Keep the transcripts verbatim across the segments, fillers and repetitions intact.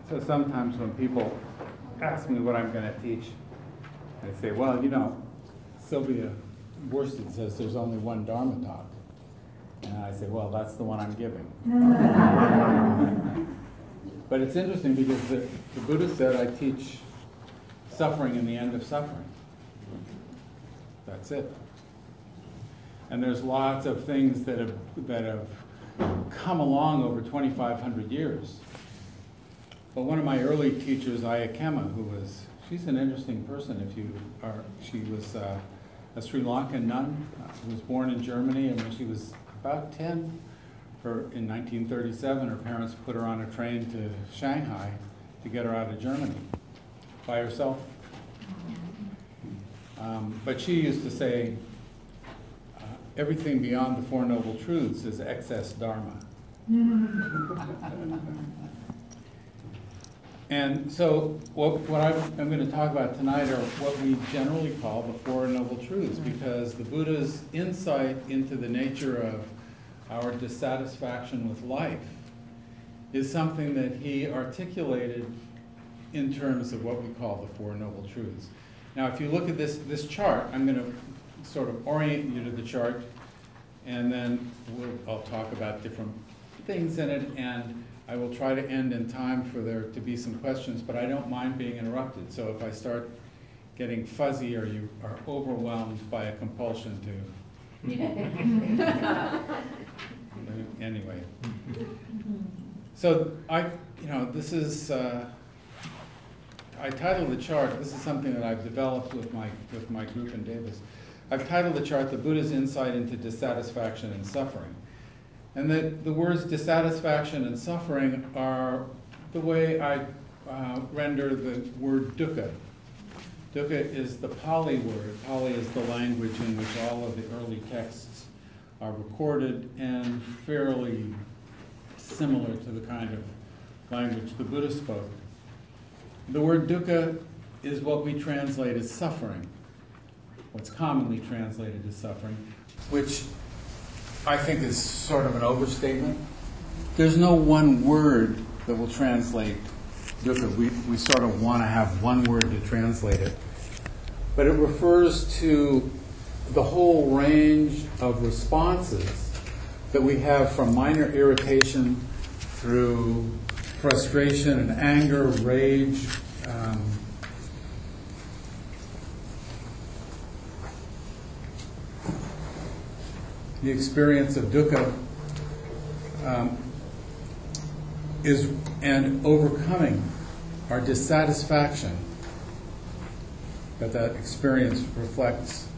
So sometimes when people ask me what I'm going to teach, I say, well, you know, Sylvia Worsted says there's only one Dharma talk. And I say, well, that's the one I'm giving. But it's interesting because the, the Buddha said I teach suffering and the end of suffering. That's it. And there's lots of things that have, that have come along over twenty-five hundred years. But one of my early teachers, Ayakema, who was, she's an interesting person if you are, she was uh, a Sri Lankan nun uh, who was born in Germany, and when she was about ten, her, in nineteen thirty-seven, her parents put her on a train to Shanghai to get her out of Germany by herself. Um, but she used to say, uh, everything beyond the Four Noble Truths is excess Dharma. And so what, what I'm, I'm going to talk about tonight are what we generally call the Four Noble Truths, because the Buddha's insight into the nature of our dissatisfaction with life is something that he articulated in terms of what we call the Four Noble Truths. Now, if you look at this, this chart, I'm going to sort of orient you to the chart, and then we'll, I'll talk about different things in it, and I will try to end in time for there to be some questions, but I don't mind being interrupted. So if I start getting fuzzy or you are overwhelmed by a compulsion to... Anyway. So I, you know, this is... Uh, I titled the chart, this is something that I've developed with my, with my group in Davis. I've titled the chart, The Buddha's Insight into Dissatisfaction and Suffering. And the, the words dissatisfaction and suffering are the way I uh, render the word dukkha. Dukkha is the Pali word. Pali is the language in which all of the early texts are recorded and fairly similar to the kind of language the Buddha spoke. The word dukkha is what we translate as suffering, what's commonly translated as suffering, which I think is sort of an overstatement. There's no one word that will translate dukkha. We, we sort of want to have one word to translate it. But it refers to the whole range of responses that we have from minor irritation through frustration and anger, rage, um, the experience of dukkha um, is, and overcoming our dissatisfaction that that experience reflects.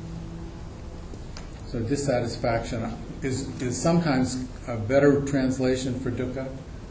So dissatisfaction is, is sometimes a better translation for dukkha.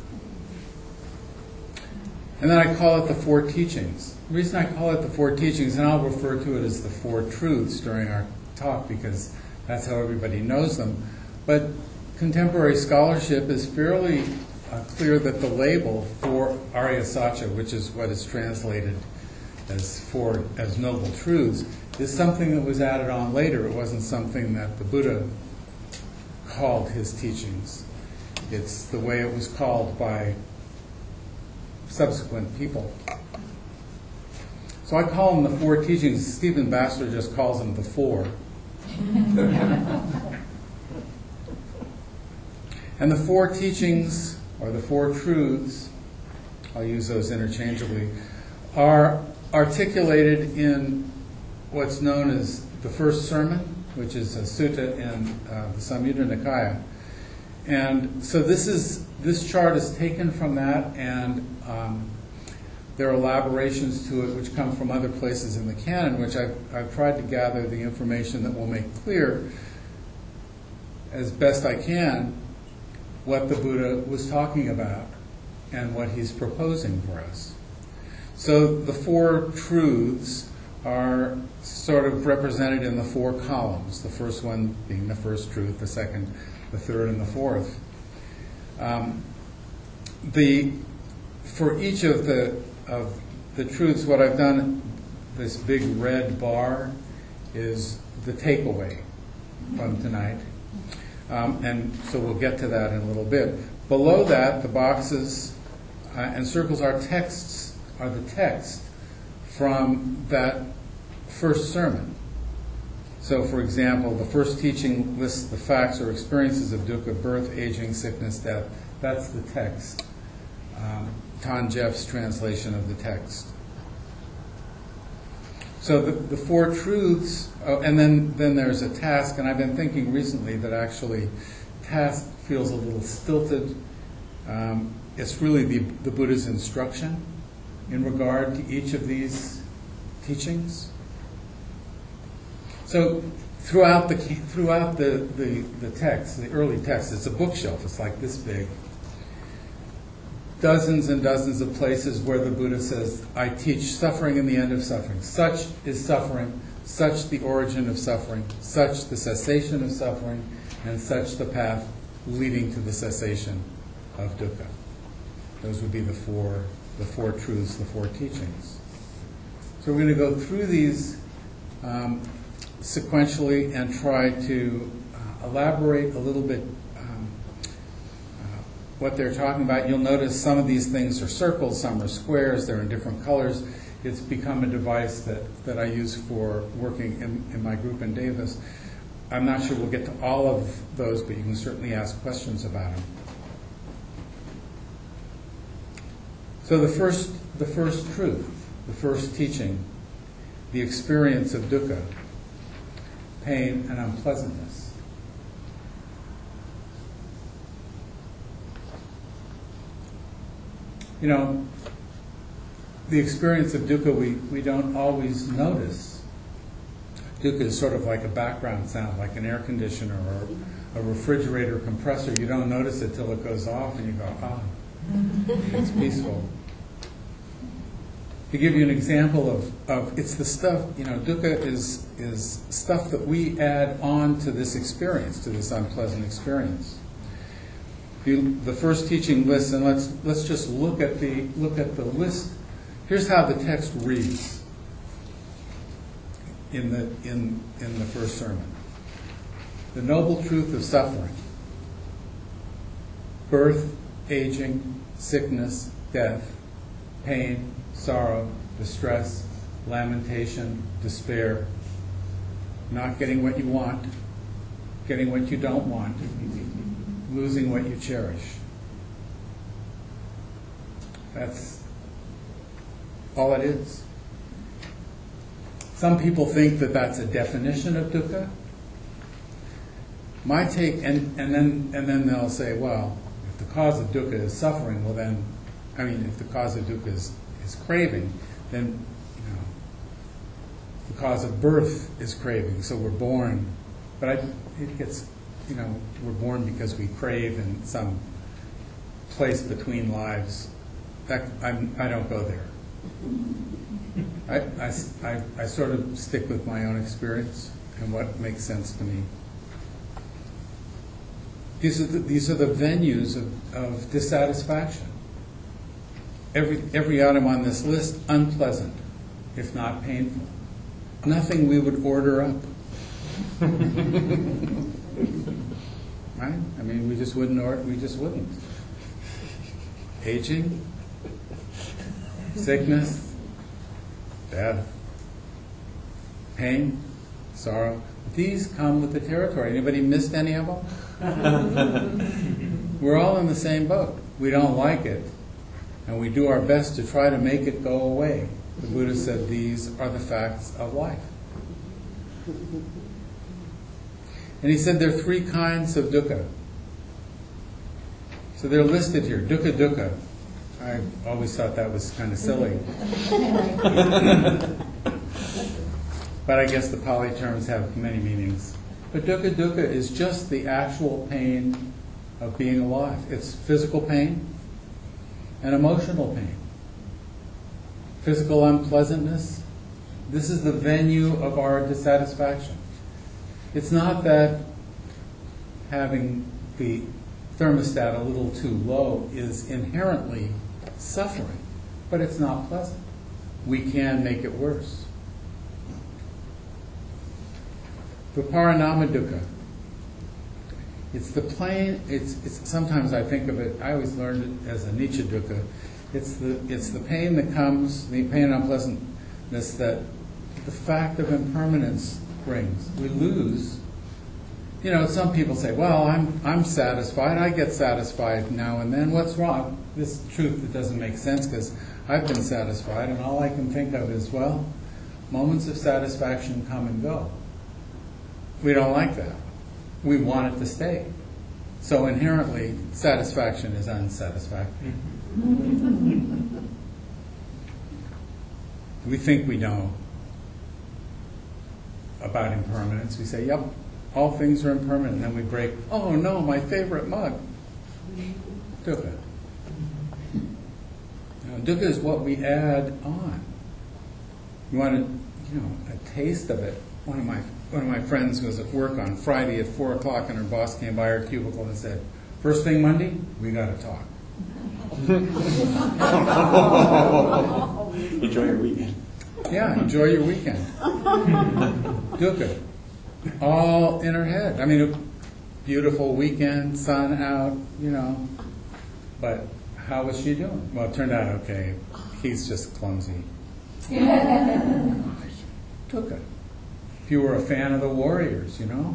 And then I call it the Four Teachings. The reason I call it the Four Teachings, and I'll refer to it as the Four Truths during our talk because that's how everybody knows them. But contemporary scholarship is fairly uh, clear that the label for Arya Satya, which is what is translated as four as noble truths, is something that was added on later. It wasn't something that the Buddha called his teachings. It's the way it was called by subsequent people. So I call them the Four Teachings. Stephen Batchelor just calls them the Four. And the Four Teachings, or the Four Truths, I'll use those interchangeably, are articulated in what's known as the first sermon, which is a sutta in uh, the Samyutta Nikaya. And so this is this chart is taken from that, and um, there are elaborations to it which come from other places in the canon, which I've, I've tried to gather the information that will make clear, as best I can, what the Buddha was talking about and what he's proposing for us. So the Four Truths are sort of represented in the four columns, the first one being the first truth, the second, the third, and the fourth. Um, the for each of the of the truths, what I've done, this big red bar, is the takeaway from tonight. Um, and so we'll get to that in a little bit. Below that, the boxes uh, and circles are texts, are the text from that first sermon. So, for example, the first teaching lists the facts or experiences of dukkha, birth, aging, sickness, death. That's the text. Um, Tan Jeff's translation of the text. So the, the four truths, oh, and then, then there's a task, and I've been thinking recently that actually task feels a little stilted. Um, it's really the, the Buddha's instruction in regard to each of these teachings. So throughout the throughout the, the, the text, the early text, it's a bookshelf. It's like this big. Dozens and dozens of places where the Buddha says, I teach suffering and the end of suffering. Such is suffering, such the origin of suffering, such the cessation of suffering, and such the path leading to the cessation of dukkha. Those would be the four, the four truths, the four teachings. So we're going to go through these um, sequentially and try to uh, elaborate a little bit um, uh, what they're talking about. You'll notice some of these things are circles, some are squares, they're in different colors. It's become a device that, that I use for working in, in my group in Davis. I'm not sure we'll get to all of those, but you can certainly ask questions about them. So the first, the first truth, the first teaching, the experience of dukkha, pain and unpleasantness. You know, the experience of dukkha we, we don't always notice. Dukkha is sort of like a background sound, like an air conditioner or a refrigerator compressor. You don't notice it till it goes off and you go, ah, it's peaceful. To give you an example of, of it's the stuff, you know, dukkha is, is stuff that we add on to this experience, to this unpleasant experience. You, the first teaching list, and let's let's just look at the look at the list. Here's how the text reads in the in in the first sermon. The noble truth of suffering, birth, aging, sickness, death, pain, sorrow, distress, lamentation, despair, not getting what you want, getting what you don't want, losing what you cherish. That's all it is. Some people think that that's a definition of dukkha. My take, and, and then and then they'll say, well, if the cause of dukkha is suffering, well then, I mean, if the cause of dukkha is is craving, then, you know, the cause of birth is craving, so we're born. But I, it gets, you know, we're born because we crave in some place between lives. That I'm, I don't go there. I, I, I, I sort of stick with my own experience and what makes sense to me. These are the, these are the venues of, of dissatisfaction. Every, every item on this list, unpleasant, if not painful. Nothing we would order up. Right? I mean, we just wouldn't order, we just wouldn't. Aging, sickness, death, pain, sorrow. These come with the territory. Anybody missed any of them? We're all in the same boat. We don't like it. And we do our best to try to make it go away. The Buddha said these are the facts of life. And he said there are three kinds of dukkha. So they're listed here. Dukkha dukkha. I always thought that was kind of silly. But I guess the Pali terms have many meanings. But dukkha dukkha is just the actual pain of being alive. It's physical pain and emotional pain. Physical unpleasantness. This is the venue of our dissatisfaction. It's not that having the thermostat a little too low is inherently suffering, but it's not pleasant. We can make it worse. Viparinama dukkha. It's the plane, it's, it's, sometimes I think of it, I always learned it as a Nietzsche dukkha. It's the, it's the pain that comes, the pain and unpleasantness that the fact of impermanence brings. We lose. You know, some people say, well, I'm, I'm satisfied, I get satisfied now and then. What's wrong? This truth that doesn't make sense because I've been satisfied, and all I can think of is, well, moments of satisfaction come and go. We don't like that. We want it to stay. So inherently, satisfaction is unsatisfactory. We think we know about impermanence. We say, yep, all things are impermanent. And then we break, oh no, my favorite mug. Dukkha. Now, dukkha is what we add on. You want to, you know, a taste of it. One of my one of my friends was at work on Friday at four o'clock, and her boss came by her cubicle and said, "First thing Monday, we got to talk." Enjoy your weekend. Yeah, enjoy your weekend. Dukkha. All in her head. I mean, a beautiful weekend, sun out, you know. But how was she doing? Well, it turned out okay. He's just clumsy. Dukkha. If you were a fan of the Warriors, you know.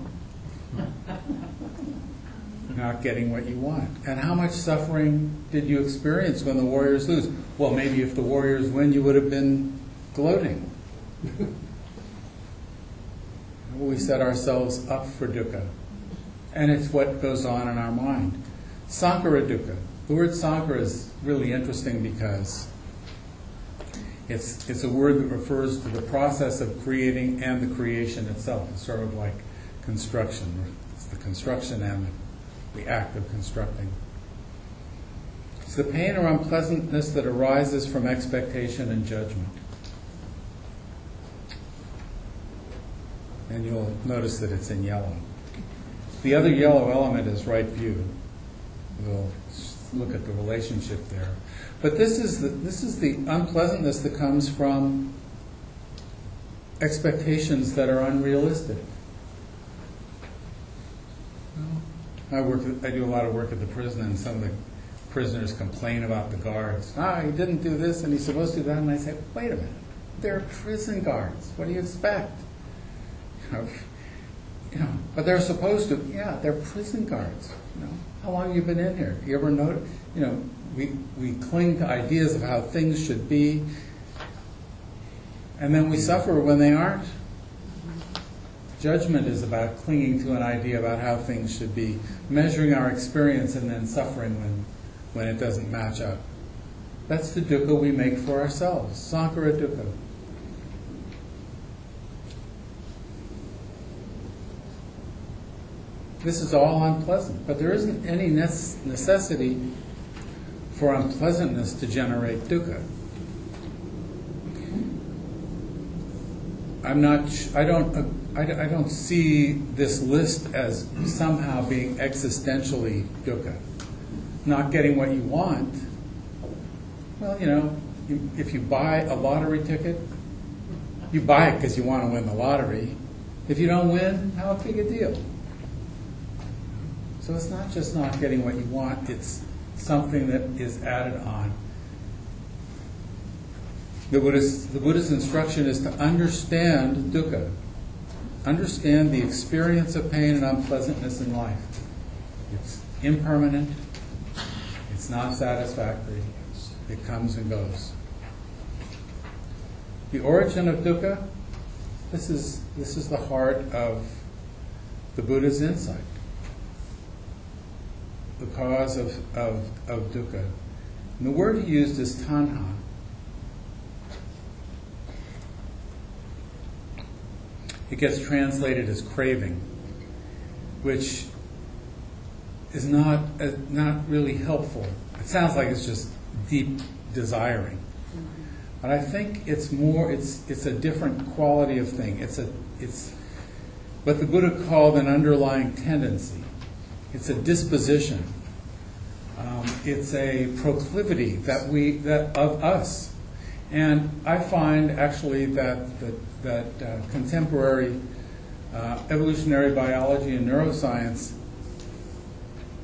Not getting what you want. And how much suffering did you experience when the Warriors lose? Well, maybe if the Warriors win, you would have been gloating. We set ourselves up for dukkha. And it's what goes on in our mind. Sankhara dukkha. The word sankhara is really interesting because it's, it's a word that refers to the process of creating and the creation itself. It's sort of like construction. It's the construction and the act of constructing. It's the pain or unpleasantness that arises from expectation and judgment. And you'll notice that it's in yellow. The other yellow element is right view. We'll look at the relationship there. But this is the, this is the unpleasantness that comes from expectations that are unrealistic. I work. I do a lot of work at the prison, and some of the prisoners complain about the guards. Ah, he didn't do this, and he's supposed to do that. And I say, wait a minute, they're prison guards. What do you expect? You know, you know, but they're supposed to. Yeah, they're prison guards. You know, how long have you been in here? You ever notice? You know, we we cling to ideas of how things should be, and then we suffer when they aren't. Judgment is about clinging to an idea about how things should be, measuring our experience and then suffering when, when it doesn't match up. That's the dukkha we make for ourselves, sankhara dukkha. This is all unpleasant, but there isn't any necessity for unpleasantness to generate dukkha. I'm not, I don't, I don't see this list as somehow being existentially dukkha. Not getting what you want. Well, you know, you, if you buy a lottery ticket, you buy it because you want to win the lottery. If you don't win, how big a deal? So it's not just not getting what you want, it's something that is added on. The Buddha's, the Buddha's instruction is to understand dukkha. Understand the experience of pain and unpleasantness in life. It's impermanent. It's not satisfactory. It comes and goes. The origin of dukkha, this is, this is the heart of the Buddha's insight. The cause of, of, of dukkha. And the word he used is tanha. It gets translated as craving, which is not uh, not really helpful. It sounds like it's just deep desiring, but I think it's more. It's it's a different quality of thing. It's a it's what the Buddha called an underlying tendency. It's a disposition. Um, it's a proclivity that we that of us, and I find actually that the that uh, contemporary uh, evolutionary biology and neuroscience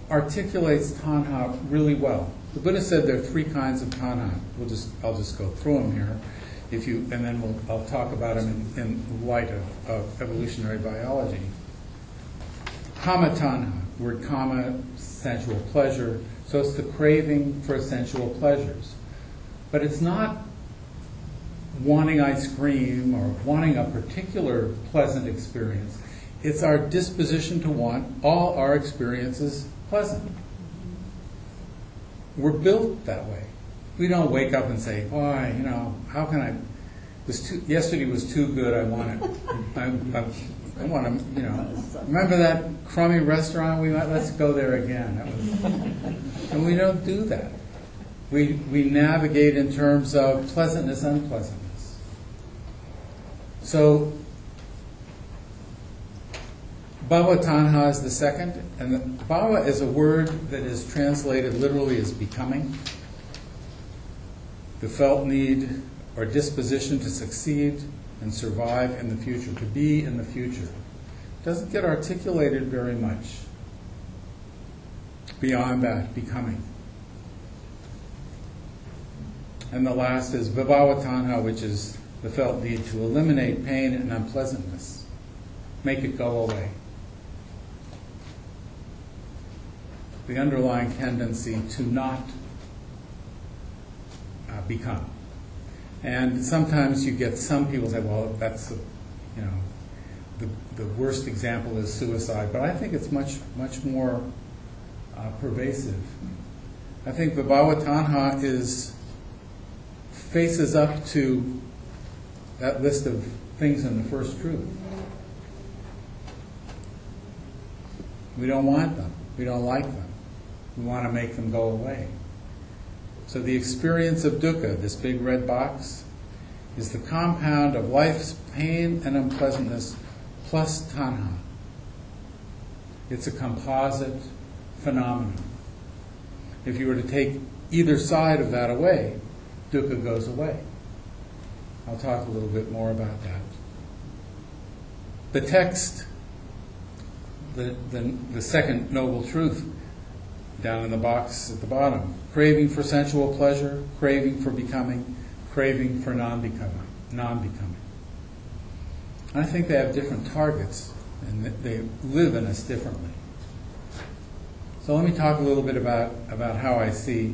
articulates tanha really well. The Buddha said there are three kinds of tanha. We'll just, I'll just go through them here, if you, and then we'll, I'll talk about them in, in light of, of evolutionary biology. Kama tanha, word kama, sensual pleasure. So it's the craving for sensual pleasures. But it's not wanting ice cream or wanting a particular pleasant experience. It's our disposition to want all our experiences pleasant. We're built that way. We don't wake up and say, "Boy, you know, how can I? This too, yesterday was too good. I want it. I, I, I want to, you know. Remember that crummy restaurant we went? Let's go there again." That was, and we don't do that. We we navigate in terms of pleasantness, unpleasantness. So, bhava tanha is the second, and the, bhava is a word that is translated literally as becoming. The felt need or disposition to succeed and survive in the future, to be in the future. It doesn't get articulated very much beyond that, becoming. And the last is vibhava tanha, which is the felt need to eliminate pain and unpleasantness, make it go away. The underlying tendency to not uh, become. And sometimes you get some people say, well, that's, a, you know, the, the worst example is suicide. But I think it's much, much more uh, pervasive. I think vibhava tanha is, faces up to that list of things in the first truth. We don't want them. We don't like them. We want to make them go away. So the experience of dukkha, this big red box, is the compound of life's pain and unpleasantness plus tanha. It's a composite phenomenon. If you were to take either side of that away, dukkha goes away. I'll talk a little bit more about that. The text, the, the, the second noble truth, down in the box at the bottom. Craving for sensual pleasure, craving for becoming, craving for non-becoming. non-becoming. I think they have different targets, and they live in us differently. So let me talk a little bit about, about how I see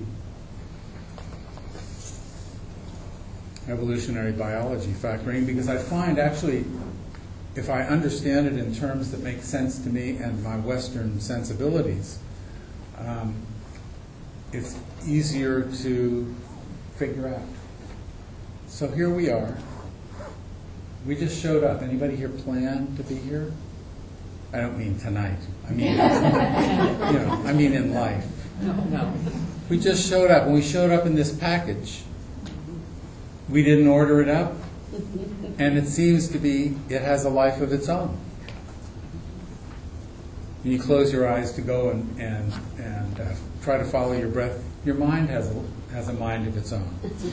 evolutionary biology factoring, because I find actually, if I understand it in terms that make sense to me and my Western sensibilities, Um, it's easier to figure out. So here we are. We just showed up. Anybody here plan to be here? I don't mean tonight. I mean, you know, I mean in life. No, no. We just showed up, and we showed up in this package. We didn't order it up, and it seems to be, it has a life of its own. When you close your eyes to go and, and, and uh, try to follow your breath, your mind has a, has a mind of its own.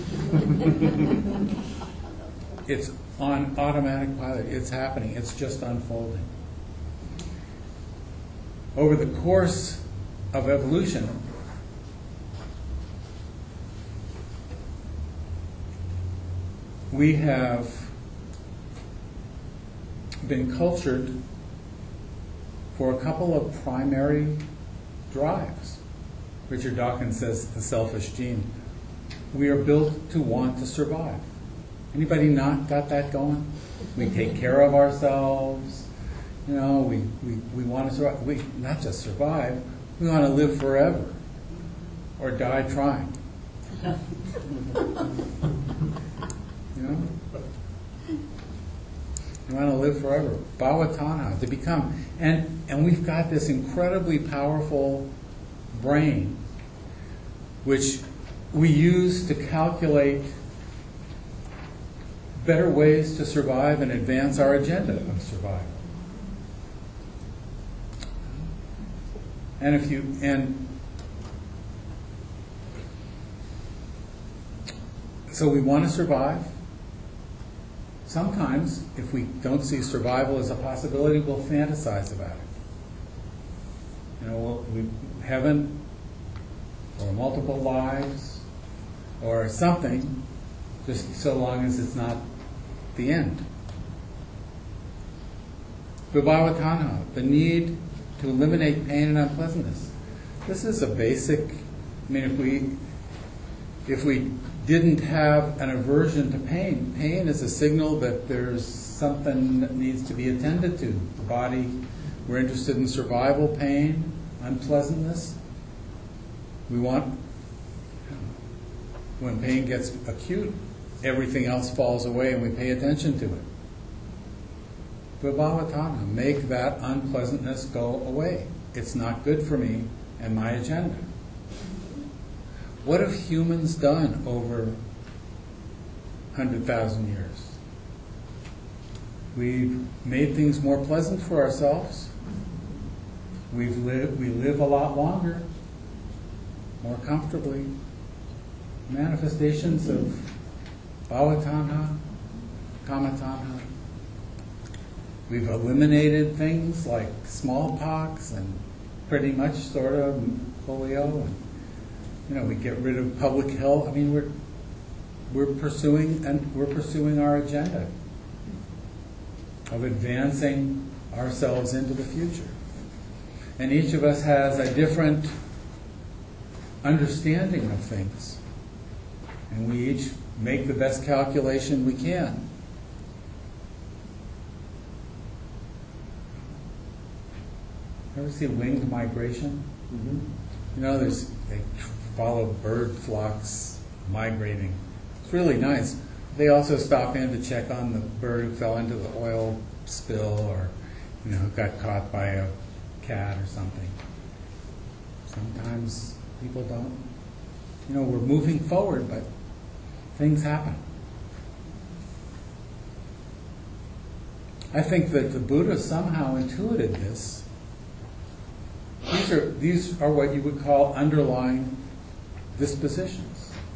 It's on automatic pilot. It's happening. It's just unfolding. Over the course of evolution, we have been cultured for a couple of primary drives. Richard Dawkins says the selfish gene. We are built to want to survive. Anybody not got that going? We take care of ourselves. You know, we, we, we want to survive. We not just survive, we want to live forever or die trying. You know? We want to live forever. Bhava tanha, to become. And, and we've got this incredibly powerful brain which we use to calculate better ways to survive and advance our agenda of survival. And if you, and so we want to survive. Sometimes, if we don't see survival as a possibility, we'll fantasize about it. You know, we'll, we, heaven or multiple lives or something, just so long as it's not the end. Vibhavatanha, the need to eliminate pain and unpleasantness. This is a basic, I mean, if we, if we didn't have an aversion to pain, pain is a signal that there's something that needs to be attended to. The body, we're interested in survival, pain, unpleasantness. We want, when pain gets acute, everything else falls away and we pay attention to it. Vibhavatanha, make that unpleasantness go away. It's not good for me and my agenda. What have humans done over one hundred thousand years? We've made things more pleasant for ourselves. We've lived, we live a lot longer, more comfortably. Manifestations of bhavatanha, kamatanha. We've eliminated things like smallpox and pretty much sort of polio. And, you know, we get rid of public health. I mean, we're we're pursuing and we're pursuing our agenda of advancing ourselves into the future. And each of us has a different understanding of things. And we each make the best calculation we can. Ever see winged migration? Mm-hmm. You know, there's they follow bird flocks migrating. It's really nice. They also stop in to check on the bird who fell into the oil spill or, you know, got caught by a cat or something. Sometimes people don't. You know, we're moving forward, but things happen. I think that the Buddha somehow intuited this. These are, these are what you would call underlying dispositions.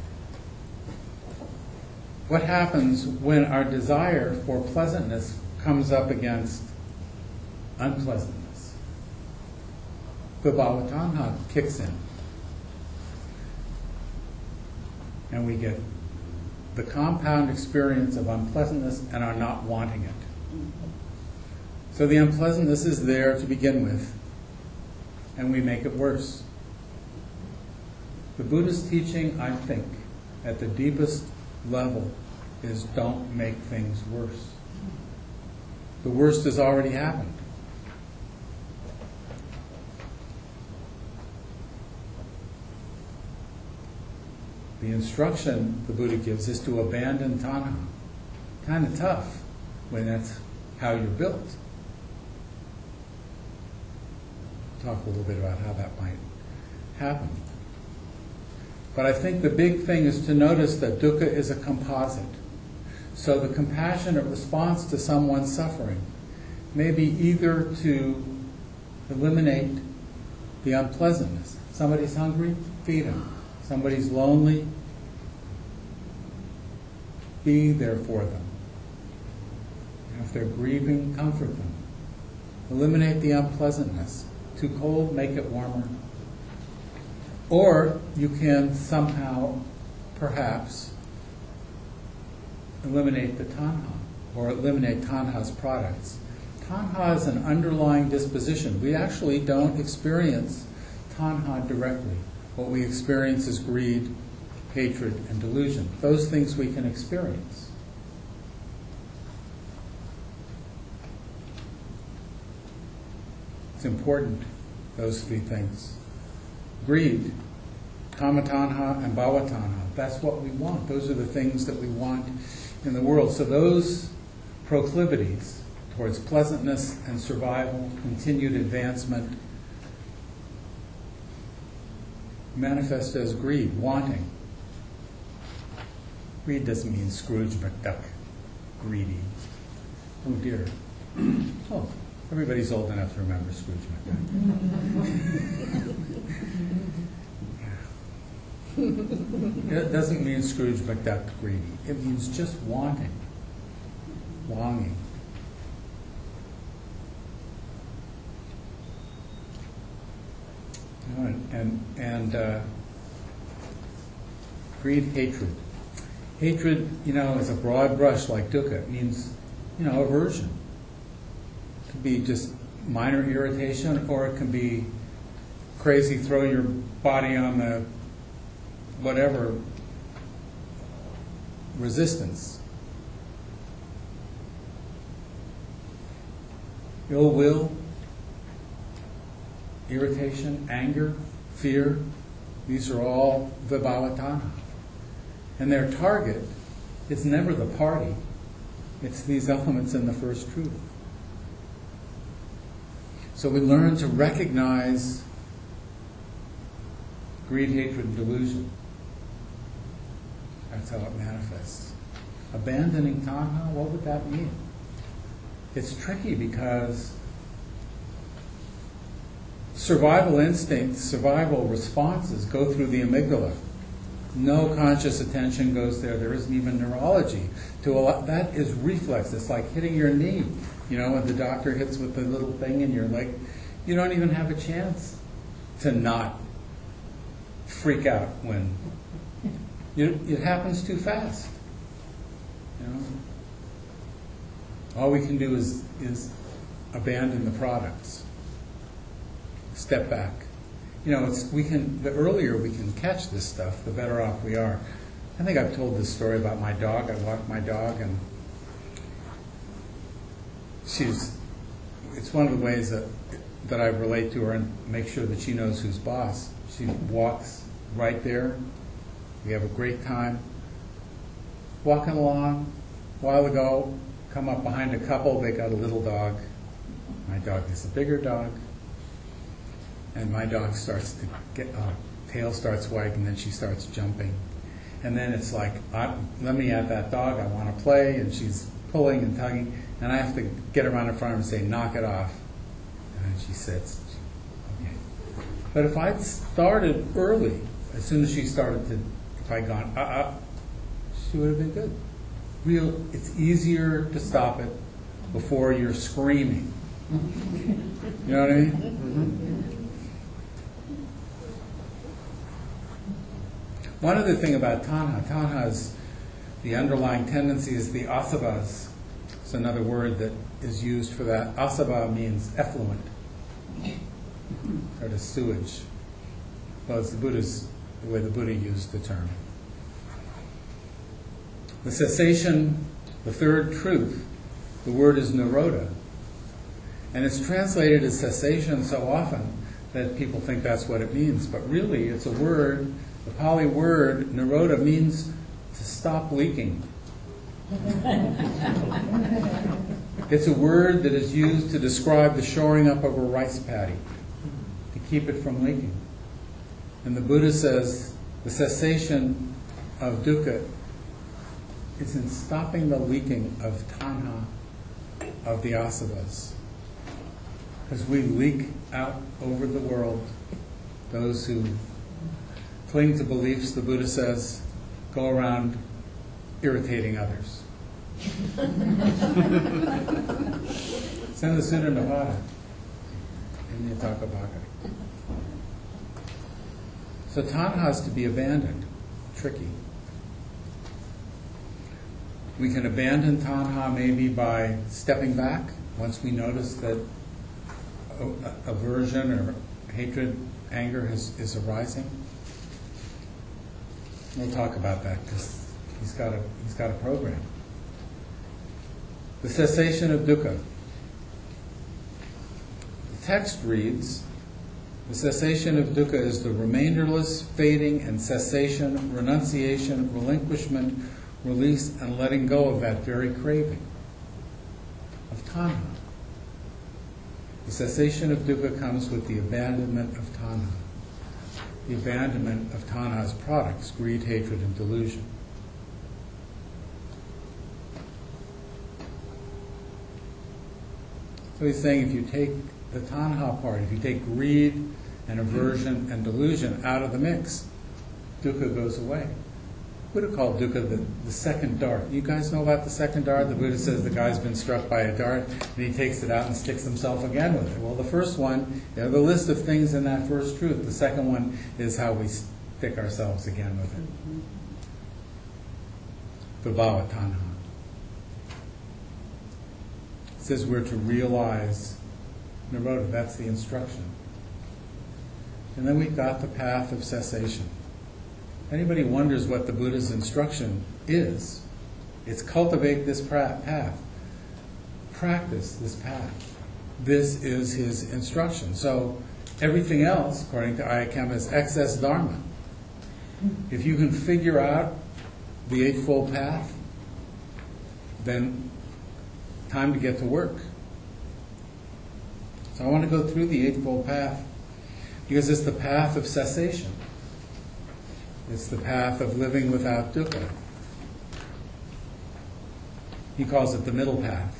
What happens when our desire for pleasantness comes up against unpleasantness? Vibhavatanha kicks in. And we get the compound experience of unpleasantness and are not wanting it. So the unpleasantness is there to begin with, and we make it worse. The Buddha's teaching, I think, at the deepest level is don't make things worse. The worst has already happened. The instruction the Buddha gives is to abandon tanha. Kind of tough when that's how you're built. Talk a little bit about how that might happen. But I think the big thing is to notice that dukkha is a composite. So the compassionate response to someone's suffering may be either to eliminate the unpleasantness. Somebody's hungry, feed them. Somebody's lonely, be there for them. And if they're grieving, comfort them. Eliminate the unpleasantness. Too cold, make it warmer. Or you can somehow, perhaps, eliminate the tanha, or eliminate tanha's products. Tanha is an underlying disposition. We actually don't experience tanha directly. What we experience is greed, hatred, and delusion. Those things we can experience. It's important, those three things. Greed, kamatanha, and bhavatanha. That's what we want. Those are the things that we want in the world. So those proclivities towards pleasantness and survival, continued advancement, manifest as greed, wanting. Greed doesn't mean Scrooge McDuck, greedy. Oh dear. Oh, everybody's old enough to remember Scrooge McDuck. It doesn't mean Scrooge McDuck greedy. It means just wanting, longing. know, and and, and uh, greed, hatred. Hatred, you know, is a broad brush like dukkha. It means, you know, aversion. It could be just minor irritation, or it can be crazy, throw your body on the whatever resistance. Ill will, irritation, anger, fear, these are all vibhava. And their target is never the party, it's these elements in the first truth. So we learn to recognize greed, hatred, and delusion. That's how it manifests. Abandoning tanha, what would that mean? It's tricky because survival instincts, survival responses go through the amygdala. No conscious attention goes there. There isn't even neurology to allow. That is reflex. It's like hitting your knee. You know, when the doctor hits with the little thing in your leg, you don't even have a chance to not freak out when you, it happens too fast. You know, all we can do is is abandon the products. Step back. You know, it's, we can. The earlier we can catch this stuff, the better off we are. I think I've told this story about my dog. I walk my dog, and she's. It's one of the ways that that I relate to her and make sure that she knows who's boss. She walks right there. We have a great time. Walking along. A while ago, come up behind a couple. They got a little dog. My dog is a bigger dog. And my dog starts to get, uh, tail starts wagging, then she starts jumping. And then it's like, I, let me at that dog, I want to play, and she's pulling and tugging, and I have to get around in front of her and say, knock it off. And then she sits. Okay. But if I'd started early, as soon as she started to, if I'd gone, uh, uh, she would have been good. Real, it's easier to stop it before you're screaming. You know what I mean? Mm-hmm. One other thing about tanha, tanha is the underlying tendency is the asavas. It's another word that is used for that. Asava means effluent, or the sewage. Well, it's the Buddha's, the way the Buddha used the term. The cessation, the third truth, the word is nirodha. And it's translated as cessation so often that people think that's what it means. But really, it's a word. The Pali word, nirodha, means to stop leaking. It's a word that is used to describe the shoring up of a rice paddy, to keep it from leaking. And the Buddha says the cessation of dukkha is in stopping the leaking of tanha, of the asavas. Because we leak out over the world. Those who cling to beliefs, the Buddha says, go around irritating others. Send the Sutta Navada. And you talk about it. So tanha has to be abandoned. Tricky. We can abandon tanha maybe by stepping back once we notice that aversion or hatred, anger is, is arising. We'll talk about that because he's got a he's got a program. The cessation of dukkha. The text reads, the cessation of dukkha is the remainderless fading and cessation, renunciation, relinquishment, release, and letting go of that very craving of tanha. The cessation of dukkha comes with the abandonment of tanha. The abandonment of tanha's products, greed, hatred, and delusion. So he's saying if you take the tanha part, if you take greed and aversion and delusion out of the mix, dukkha goes away. Buddha called dukkha the, the second dart. You guys know about the second dart? The Buddha says the guy's been struck by a dart, and he takes it out and sticks himself again with it. Well, the first one, you know, the list of things in that first truth. The second one is how we stick ourselves again with it. Vibhava tanha. It says we're to realize Nirodha. That's the instruction. And then we've got the path of cessation. Anybody wonders what the Buddha's instruction is, it's cultivate this path. Practice this path. This is his instruction. So everything else, according to Ayakema, is excess dharma. If you can figure out the Eightfold Path, then time to get to work. So I want to go through the Eightfold Path because it's the path of cessation. It's the path of living without dukkha. He calls it the middle path.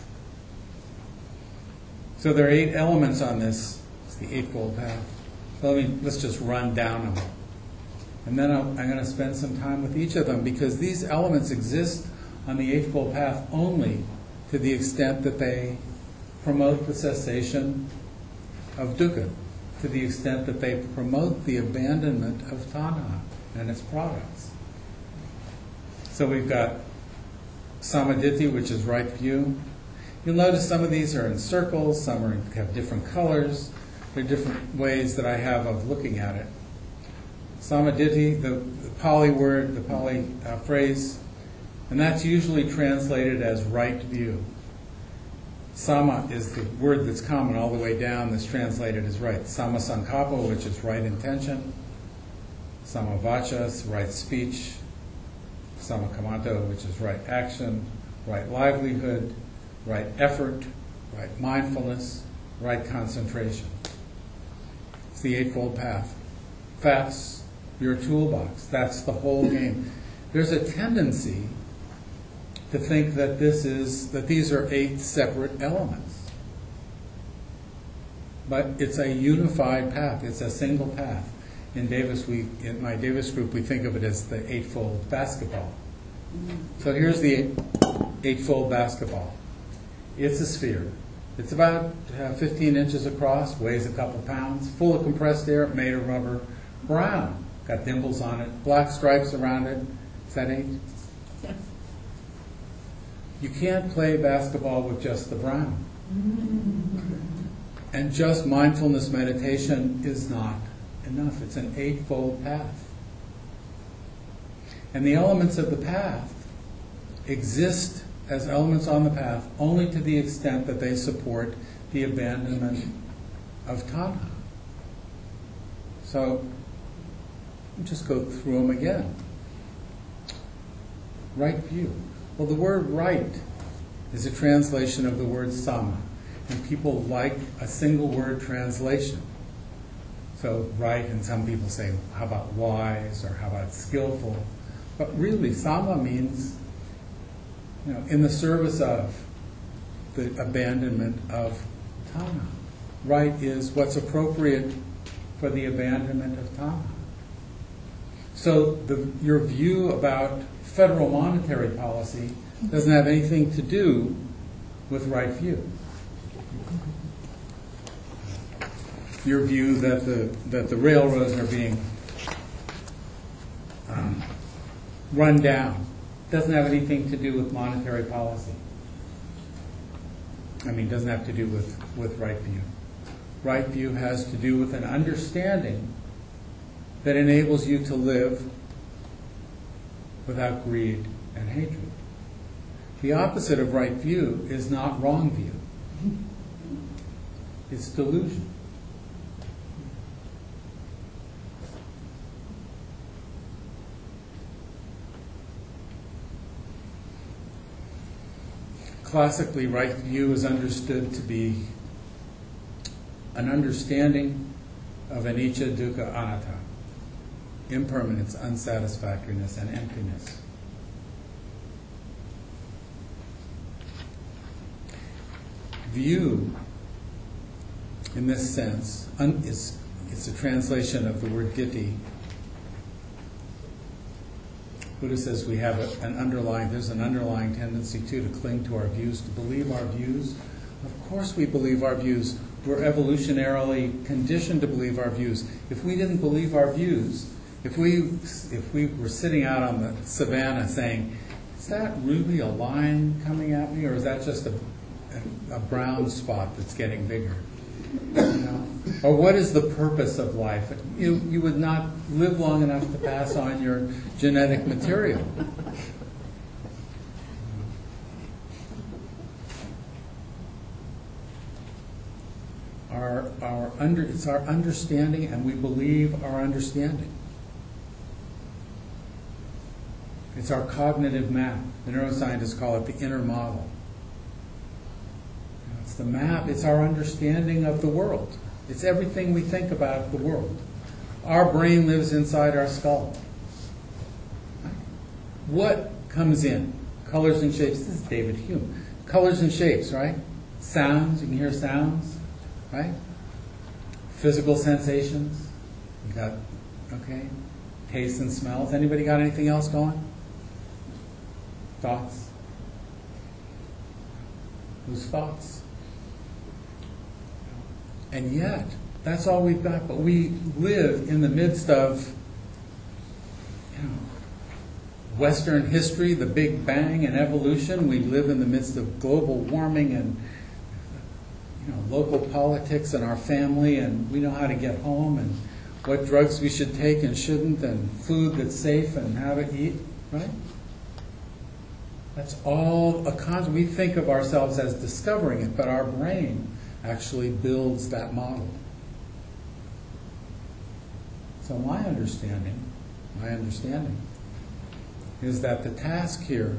So there are eight elements on this. It's the Eightfold Path. So let me, let's just run down them. And then I'll, I'm going to spend some time with each of them because these elements exist on the Eightfold Path only to the extent that they promote the cessation of dukkha, to the extent that they promote the abandonment of tanha and its products. So we've got samaditthi, which is right view. You'll notice some of these are in circles, some are, have different colors. There are different ways that I have of looking at it. Samaditthi, the, the Pali word, the Pali uh, phrase, and that's usually translated as right view. Sama is the word that's common all the way down that's translated as right. Sama sankappa, which is right intention. Sama vacha, right speech. Sama kammanto, which is right action, right livelihood, right effort, right mindfulness, right concentration. It's the Eightfold Path. That's your toolbox. That's the whole game. There's a tendency to think that this is that these are eight separate elements. But it's a unified path. It's a single path. In Davis, we in my Davis group, we think of it as the eightfold basketball. So here's the eightfold basketball. It's a sphere. It's about uh, fifteen inches across, weighs a couple pounds, full of compressed air, made of rubber, brown. Got dimples on it, black stripes around it. Is that eight? You can't play basketball with just the brown. And just mindfulness meditation is not enough. It's an eightfold path. And the elements of the path exist as elements on the path only to the extent that they support the abandonment of tanha. So, just go through them again. Right view. Well, the word right is a translation of the word sama. And people like a single word translation. So right, and some people say, how about wise, or how about skillful? But really, sama means, you know, in the service of the abandonment of tanha. Right is what's appropriate for the abandonment of tanha. So the, your view about federal monetary policy doesn't have anything to do with right view. Your view that the that the railroads are being um, run down doesn't have anything to do with monetary policy. I mean, doesn't have to do with, with right view. Right view has to do with an understanding that enables you to live without greed and hatred. The opposite of right view is not wrong view. It's delusion. Classically, right view is understood to be an understanding of anicca, dukkha, anatta, impermanence, unsatisfactoriness, and emptiness. View, in this sense, un- is it's a translation of the word ditthi, Buddha says we have a, an underlying, there's an underlying tendency too to cling to our views, to believe our views. Of course we believe our views. We're evolutionarily conditioned to believe our views. If we didn't believe our views, if we if we were sitting out on the savannah saying, is that really a lion coming at me, or is that just a, a, a brown spot that's getting bigger? You know? Or what is the purpose of life? You, you would not live long enough to pass on your genetic material. Our, our under, it's our understanding, and we believe our understanding. It's our cognitive map. The neuroscientists call it the inner model. It's the map, it's our understanding of the world. It's everything we think about the world. Our brain lives inside our skull. What comes in? Colors and shapes. This is David Hume. Colors and shapes, right? Sounds, you can hear sounds, right? Physical sensations. You got, okay, tastes and smells. Anybody got anything else going? Thoughts? Whose thoughts? And yet, that's all we've got. But we live in the midst of, you know, Western history, the Big Bang and evolution. We live in the midst of global warming and, you know, local politics and our family, and we know how to get home and what drugs we should take and shouldn't, and food that's safe and how to eat, right? That's all a con. We think of ourselves as discovering it, but our brain actually builds that model. So my understanding, my understanding is that the task here,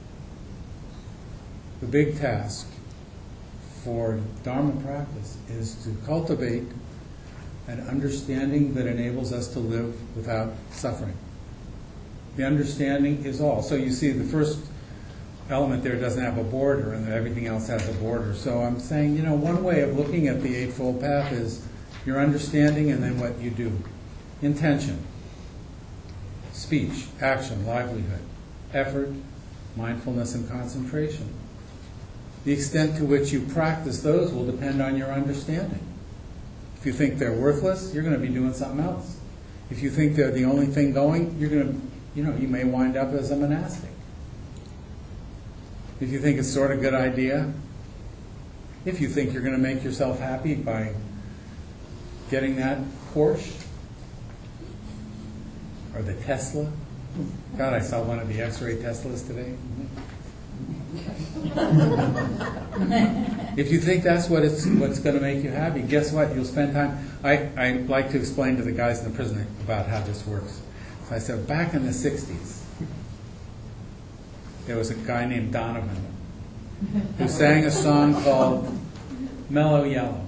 the big task for Dharma practice, is to cultivate an understanding that enables us to live without suffering. The understanding is all. So you see the first element there doesn't have a border, and everything else has a border. So I'm saying, you know, one way of looking at the Eightfold Path is your understanding and then what you do. Intention, speech, action, livelihood, effort, mindfulness, and concentration. The extent to which you practice those will depend on your understanding. If you think they're worthless, you're going to be doing something else. If you think they're the only thing going, you're going to, you know, you may wind up as a monastic. If you think it's sort of a good idea, if you think you're going to make yourself happy by getting that Porsche or the Tesla. God, I saw one of the X-ray Teslas today. If you think that's what it's what's going to make you happy, guess what? You'll spend time. I, I like to explain to the guys in the prison about how this works. So I said, back in the sixties, there was a guy named Donovan who sang a song called Mellow Yellow.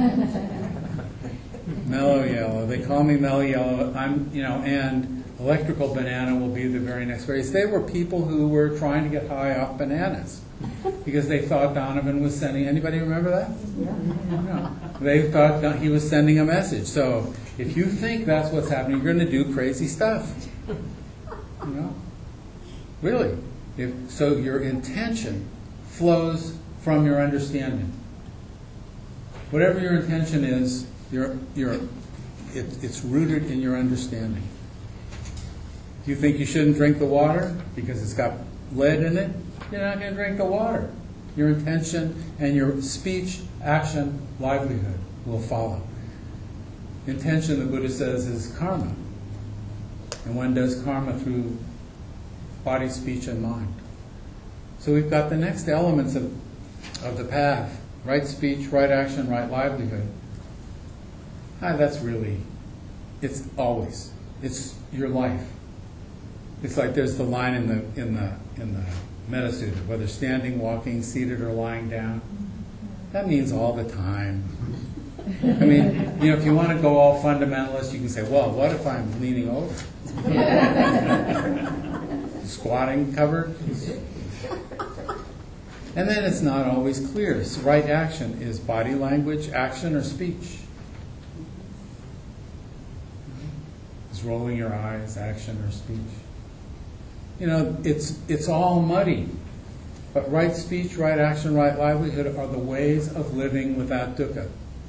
Mellow Yellow. They call me Mellow Yellow. I'm, you know, and Electrical Banana will be the very next phrase. They were people who were trying to get high off bananas because they thought Donovan was sending. Anybody remember that? No. They thought he was sending a message. So if you think that's what's happening, you're going to do crazy stuff. You know, really. If, so your intention flows from your understanding. Whatever your intention is, you're, you're, it, it's rooted in your understanding. If you think you shouldn't drink the water because it's got lead in it, you're not going to drink the water. Your intention and your speech, action, livelihood will follow. Intention, the Buddha says, is karma. And one does karma through body, speech, and mind. So we've got the next elements of, of the path. Right speech, right action, right livelihood. Ah, that's really, it's always, it's your life. It's like there's the line in the in the in the Metta-sutta, whether standing, walking, seated, or lying down. That means all the time. I mean, you know, if you want to go all fundamentalist, you can say, well, what if I'm leaning over? Squatting covered? And then it's not always clear. So right action is body language, action, or speech. Is rolling your eyes action or speech? you know, it's, it's all muddy. But right speech, right action, right livelihood are the ways of living without dukkha.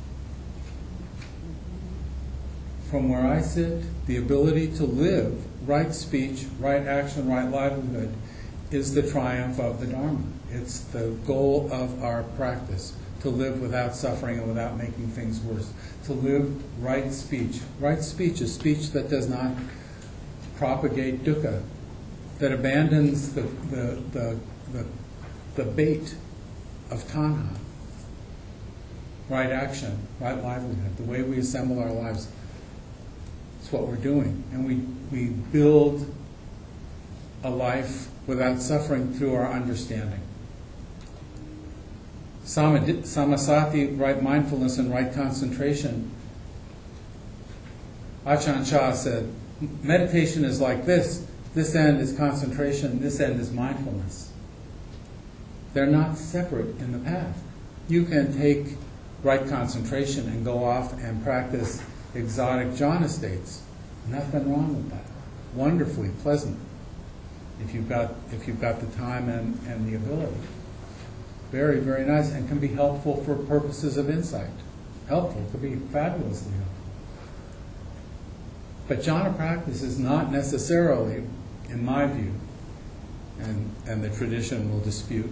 From where I sit, the ability to live right speech, right action, right livelihood is the triumph of the Dharma. It's the goal of our practice, to live without suffering and without making things worse. To live right speech. Right speech is speech that does not propagate dukkha, that abandons the, the, the, the, the bait of tanha. Right action, right livelihood, the way we assemble our lives. It's what we're doing. And we, we build a life without suffering through our understanding. Samad- Samasati, right mindfulness and right concentration. Ajahn Chah said, meditation is like this. This end is concentration, this end is mindfulness. They're not separate in the path. You can take right concentration and go off and practice exotic jhana states. Nothing wrong with that. Wonderfully pleasant. If you've got if you've got the time and, and the ability. Very, very nice, and can be helpful for purposes of insight. Helpful, could be fabulously helpful. But jhana practice is not necessarily, in my view, and, and the tradition will dispute,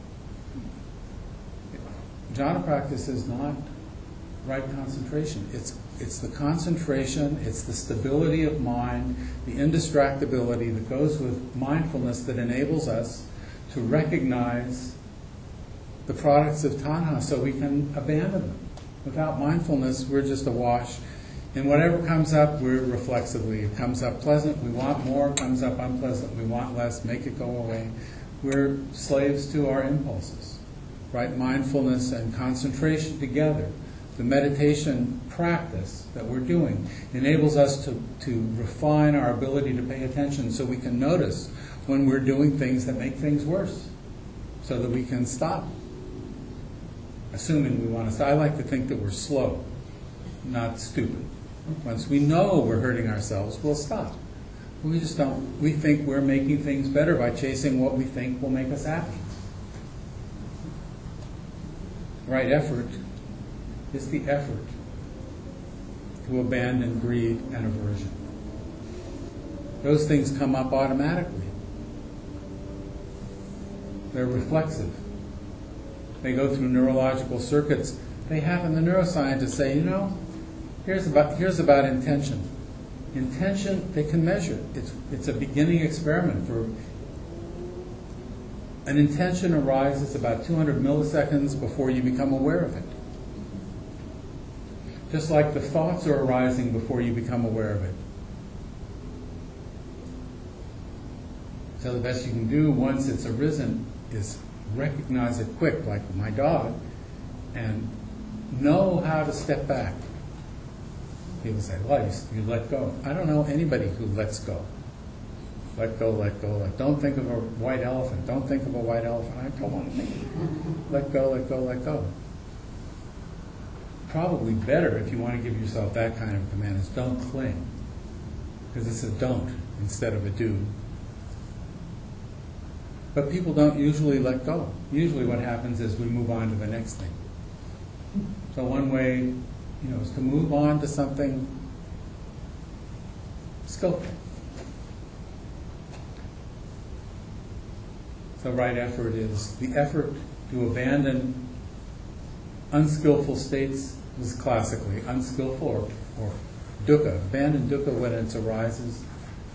jhana practice is not right concentration. It's it's the concentration, it's the stability of mind, the indistractability that goes with mindfulness that enables us to recognize the products of tanha so we can abandon them. Without mindfulness, we're just awash. And whatever comes up, we're reflexively. It comes up pleasant, we want more. Comes up unpleasant, we want less. Make it go away. We're slaves to our impulses. Right? Mindfulness and concentration together, the meditation practice that we're doing, enables us to, to refine our ability to pay attention so we can notice when we're doing things that make things worse, so that we can stop. Assuming we want to stop. I like to think that we're slow, not stupid. Once we know we're hurting ourselves, we'll stop. We just don't. We think we're making things better by chasing what we think will make us happy. Right effort is the effort to abandon greed and aversion. Those things come up automatically. They're reflexive. They go through neurological circuits. They happen, the neuroscientists say, you know, here's about here's about intention. Intention, they can measure. It's it's a beginning experiment for an intention arises about two hundred milliseconds before you become aware of it. Just like the thoughts are arising before you become aware of it. So the best you can do once it's arisen is recognize it quick, like my dog, and know how to step back. People say, well, you, you let go. I don't know anybody who lets go. Let go, let go, let Don't think of a white elephant. Don't think of a white elephant. I don't want to think. Let go, let go, let go. Probably better, if you want to give yourself that kind of command, is don't cling. Because it's a don't instead of a do. But people don't usually let go. Usually what happens is we move on to the next thing. So one way, you know, is to move on to something skillful. So right effort is the effort to abandon unskillful states, is classically unskillful or, or dukkha. Abandon dukkha when it arises.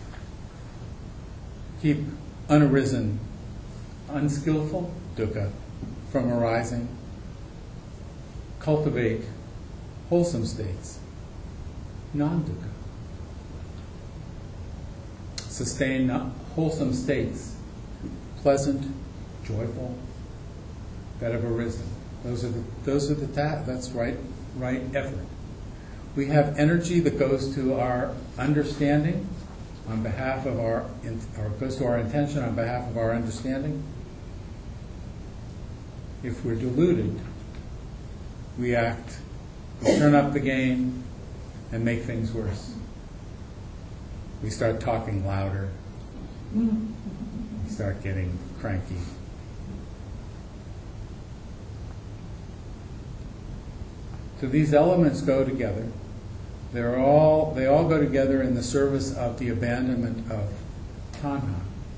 Keep unarisen, unskillful dukkha from arising. Cultivate wholesome states, non-dukkha. Sustain wholesome states, pleasant, joyful, that have arisen. Those are the those are the ta- that's right right effort. We have energy that goes to our understanding on behalf of our in, or goes to our intention on behalf of our understanding. If we're deluded, we act, we turn up the game and make things worse. We start talking louder. You start getting cranky. So these elements go together. They're all, they all go together in the service of the abandonment of tanha.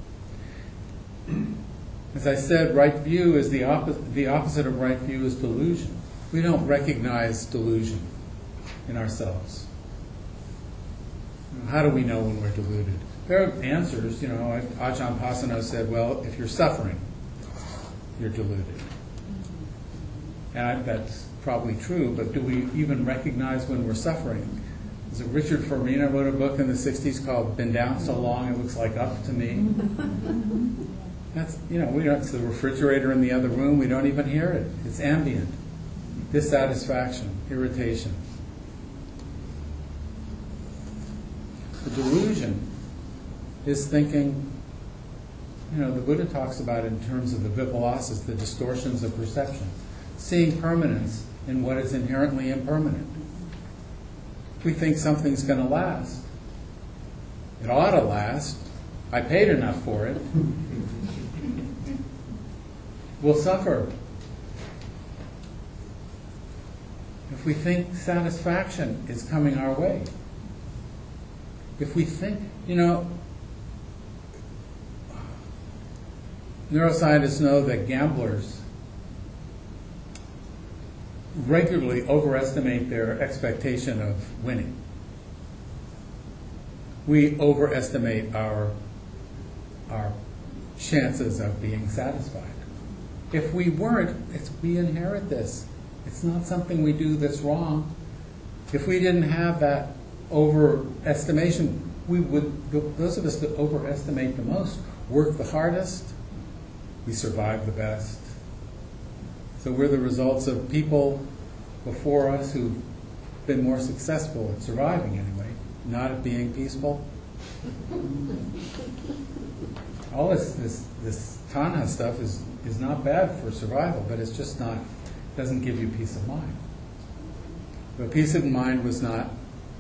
As I said, right view is the opposite. The opposite of right view is delusion. We don't recognize delusion in ourselves. How do we know when we're deluded? There are answers. You know, Ajahn Pasano said, "Well, if you're suffering, you're deluded," and I, that's probably true. But do we even recognize when we're suffering? Is it Richard Farina wrote a book in the sixties called "Been Down So Long It Looks Like Up to Me." That's, you know, we don't, it's the refrigerator in the other room. We don't even hear it. It's ambient. Dissatisfaction, irritation. The delusion is thinking, you know, the Buddha talks about it in terms of the vipalasas, the distortions of perception, seeing permanence in what is inherently impermanent. If we think something's going to last, it ought to last. I paid enough for it. We'll suffer. If we think satisfaction is coming our way, if we think, you know, neuroscientists know that gamblers regularly overestimate their expectation of winning. We overestimate our, our chances of being satisfied. If we weren't, it's, we inherit this. It's not something we do that's wrong. If we didn't have that overestimation, we would, those of us that overestimate the most work the hardest, we survive the best. So we're the results of people before us who've been more successful at surviving anyway, not at being peaceful. All this, this, this tanha stuff is, is not bad for survival, but it's just not, doesn't give you peace of mind. But peace of mind was not,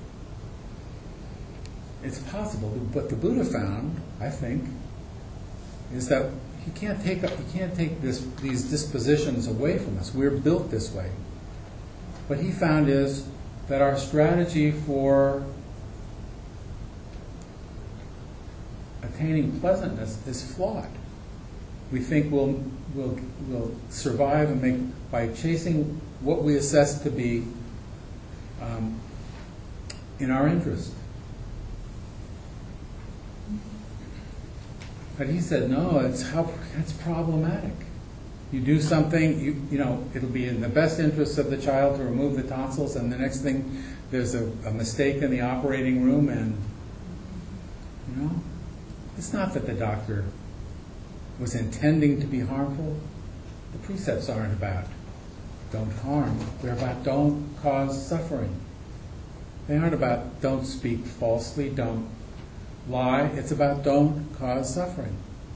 it's possible, but the Buddha found, I think, is that he can't take, he can't take this, these dispositions away from us. We're built this way. What he found is that our strategy for attaining pleasantness is flawed. We think we'll, we'll, we'll survive and make by chasing what we assess to be um, in our interest. But he said, no, it's how it's problematic. You do something, you you know, it'll be in the best interest of the child to remove the tonsils, and the next thing, there's a, a mistake in the operating room, and you know, it's not that the doctor was intending to be harmful. The precepts aren't about don't harm. They're about don't cause suffering. They aren't about don't speak falsely, don't lie. It's about don't cause suffering.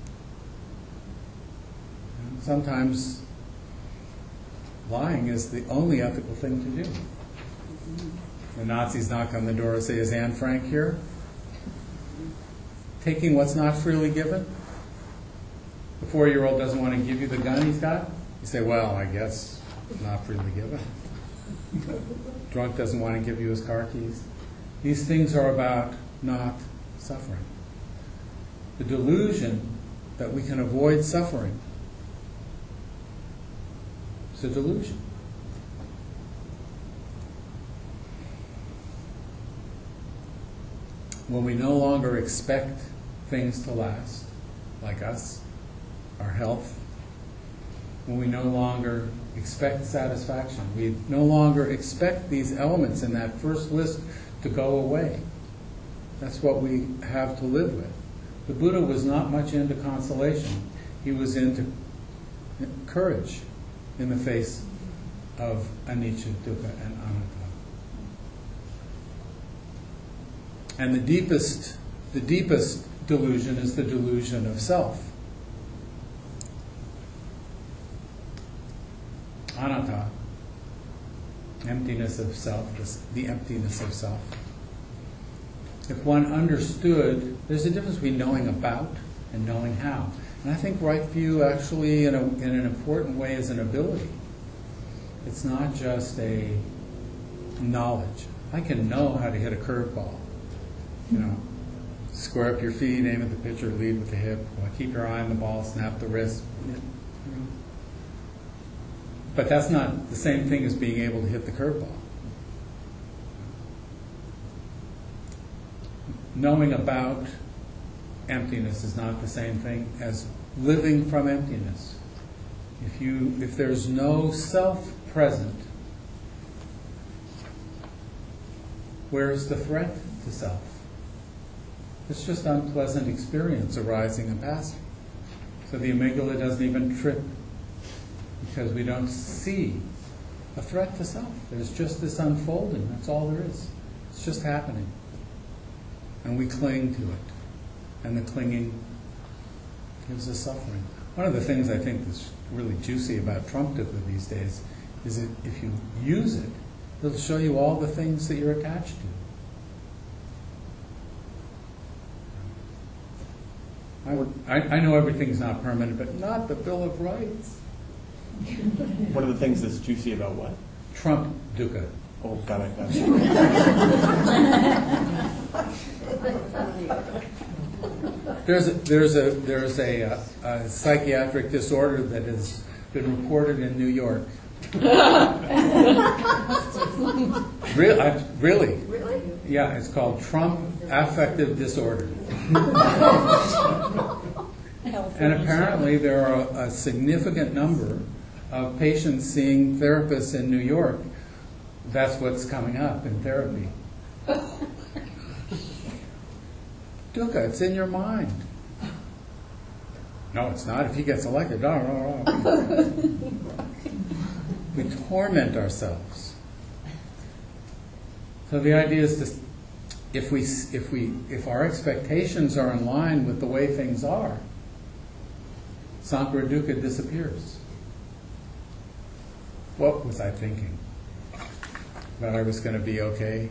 Sometimes lying is the only ethical thing to do. The Nazis knock on the door and say, "Is Anne Frank here?" Taking what's not freely given. The four-year-old doesn't want to give you the gun he's got. You say, "Well, I guess not freely given." Drunk doesn't want to give you his car keys. These things are about not suffering. The delusion that we can avoid suffering is a delusion. When we no longer expect things to last, like us, our health, when we no longer expect satisfaction, we no longer expect these elements in that first list to go away. That's what we have to live with. The Buddha was not much into consolation. He was into courage in the face of anicca, dukkha, and anatta. And the deepest, the deepest delusion is the delusion of self. Anatta, emptiness of self, the emptiness of self. if one understood, there's a difference between knowing about and knowing how. And I think right view actually in, a, in an important way is an ability. It's not just a knowledge. I can know how to hit a curveball. You know, square up your feet, aim at the pitcher, lead with the hip, keep your eye on the ball, snap the wrist. You know. But that's not the same thing as being able to hit the curveball. Knowing about emptiness is not the same thing as living from emptiness. If you, if there's no self present, where is the threat to self? It's just unpleasant experience arising and passing. So the amygdala doesn't even trip because we don't see a threat to self. There's just this unfolding. That's all there is. It's just happening. And we cling to it. And the clinging gives us suffering. One of the things I think that's really juicy about Trump Dukkha these days is that if you use it, it'll show you all the things that you're attached to. I, I, I know everything's not permanent, but not the Bill of Rights. One of the things that's juicy about what? Trump Dukkha. Oh, got it, got it. There's a, there's a, there's a, a, a psychiatric disorder that has been reported in New York. Really, I, really? Really? Yeah, it's called Trump affective disorder. And apparently there are a, a significant number of patients seeing therapists in New York. That's what's coming up in therapy. Dukkha, it's in your mind. No, it's not. If he gets elected, no, no, no. We torment ourselves. So the idea is to, if we, if we, if our expectations are in line with the way things are, Sankhara Dukkha disappears. What was I thinking? That I was going to be okay?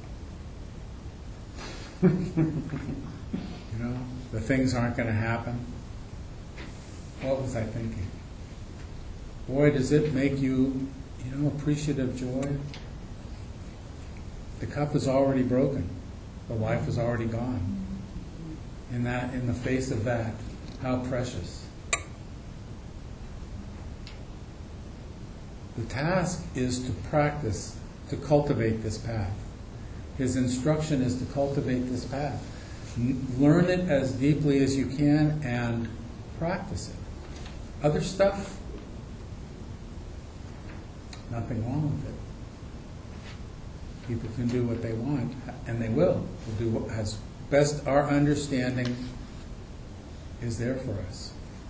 You know, the things aren't going to happen. What was I thinking? Boy, does it make you, you know, appreciative joy? The cup is already broken. The life is already gone. In that, in the face of that, how precious. The task is to practice, to cultivate this path. His instruction is to cultivate this path. Learn it as deeply as you can and practice it. Other stuff, nothing wrong with it. People can do what they want, and they will. We'll do what, as best our understanding is there for us.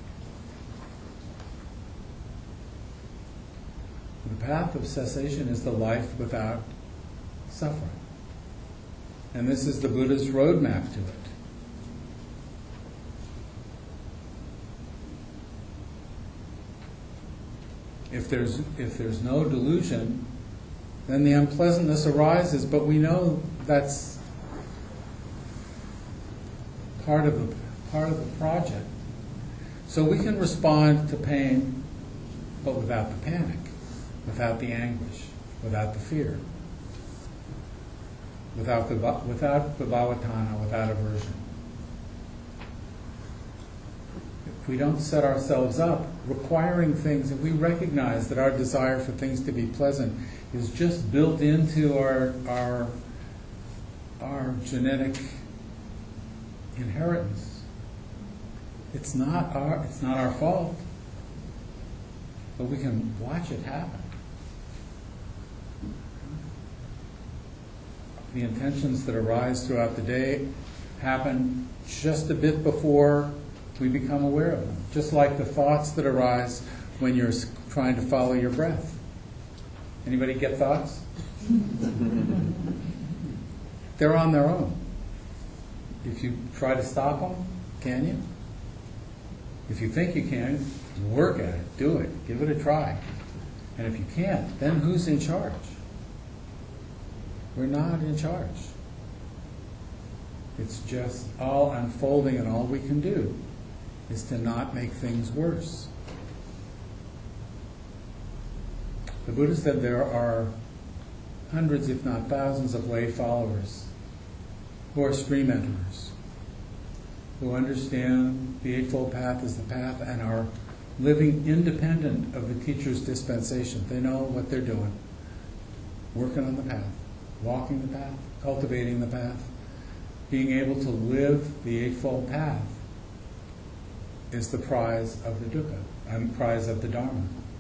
The path of cessation is the life without suffering. And this is the Buddha's roadmap to it. If there's, if there's no delusion, then the unpleasantness arises, but we know that's part of the, part of the project. So we can respond to pain, but without the panic, without the anguish, without the fear. Without the without vibhavatana, without aversion. If we don't set ourselves up requiring things, if we recognize that our desire for things to be pleasant is just built into our our our genetic inheritance, it's not our it's not our fault, but we can watch it happen. The intentions that arise throughout the day happen just a bit before we become aware of them. Just like the thoughts that arise when you're trying to follow your breath. Anybody get thoughts? They're on their own. If you try to stop them, can you? If you think you can, work at it, do it, give it a try. And if you can't, then who's in charge? We're not in charge. It's just all unfolding, and all we can do is to not make things worse. The Buddha said there are hundreds, if not thousands, of lay followers who are stream enterers, who understand the Eightfold Path is the path and are living independent of the teacher's dispensation. They know what they're doing, working on the path, walking the path, cultivating the path, being able to live the Eightfold Path is the prize of the dukkha, and prize of the Dharma.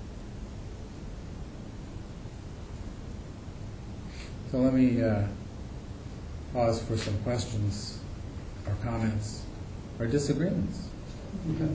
So let me uh, pause for some questions or comments or disagreements. Okay.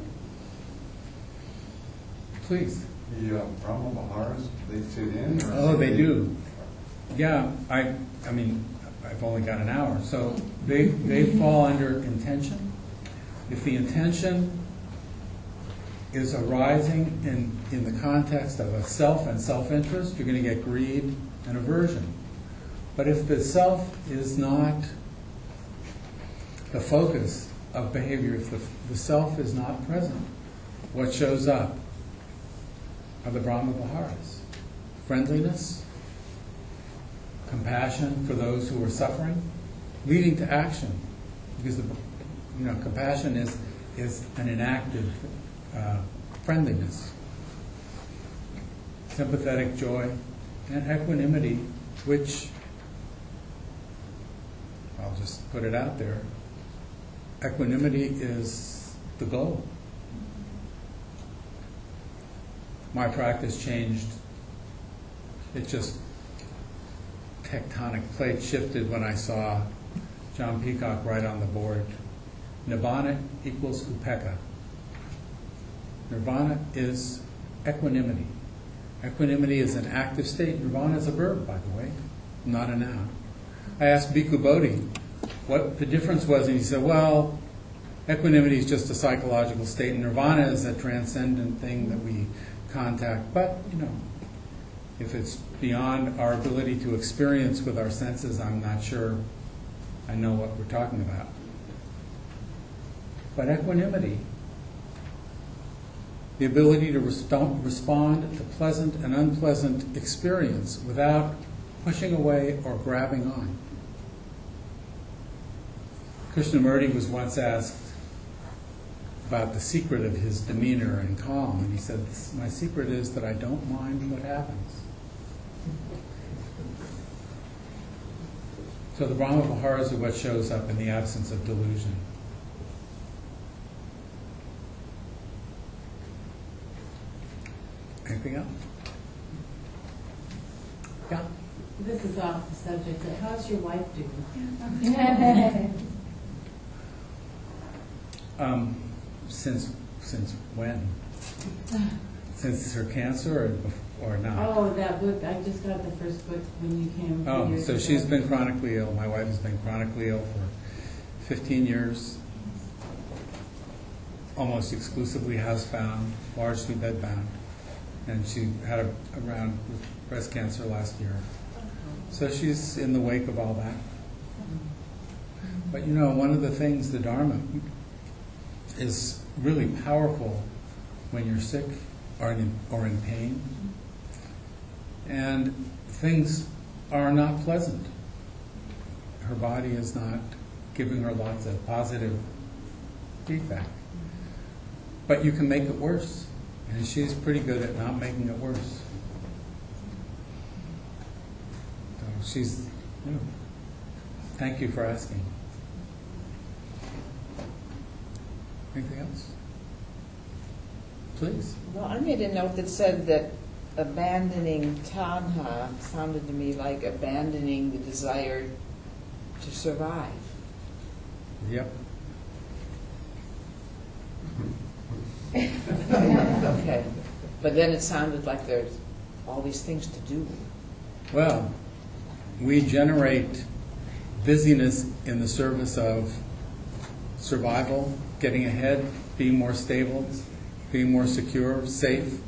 Please. The uh, Brahma Viharas, they fit in? Or Oh, they do. Yeah, I, I mean, I've only got an hour. So they, they fall under intention. If the intention is arising in, in the context of a self and self-interest, you're going to get greed and aversion. But if the self is not the focus of behavior, if the, the self is not present, what shows up are the Brahma Viharas. Friendliness, compassion for those who are suffering, leading to action. Because the, you know, compassion is, is an inactive uh, friendliness. Sympathetic joy and equanimity, which, I'll just put it out there, equanimity is the goal. My practice changed. It just, tectonic plate shifted when I saw John Peacock write on the board, Nibbana equals upekkha. Nirvana is equanimity. Equanimity is an active state. Nirvana is a verb, by the way, not a noun. I asked Bhikkhu Bodhi what the difference was, and he said, well, equanimity is just a psychological state, and nirvana is a transcendent thing that we contact. But, you know, if it's beyond our ability to experience with our senses, I'm not sure I know what we're talking about. But equanimity, the ability to resp- respond to pleasant and unpleasant experience without pushing away or grabbing on. Krishnamurti was once asked about the secret of his demeanor and calm, and he said, my secret is that I don't mind what happens. So the Brahma Viharas are what shows up in the absence of delusion. Anything else? Yeah. This is off the subject, but how's your wife doing? Um, since since when? Since her cancer, or bef- or not? Oh, that book, I just got the first book when you came. a few Oh, years so ago. she's been chronically ill. My wife has been chronically ill for fifteen years, almost exclusively housebound, largely bedbound, and she had a, a round with breast cancer last year. So she's in the wake of all that. But you know, one of the things, the Dharma, is really powerful when you're sick or in, or in pain. And things are not pleasant. Her body is not giving her lots of positive feedback. But you can make it worse. And she's pretty good at not making it worse. So she's, you know, thank you for asking. Anything else? Please. Well, I made a note that said that abandoning tanha sounded to me like abandoning the desire to survive. Yep. Okay. But then it sounded like there's all these things to do. Well, we generate busyness in the service of survival, getting ahead, being more stable, being more secure, safe,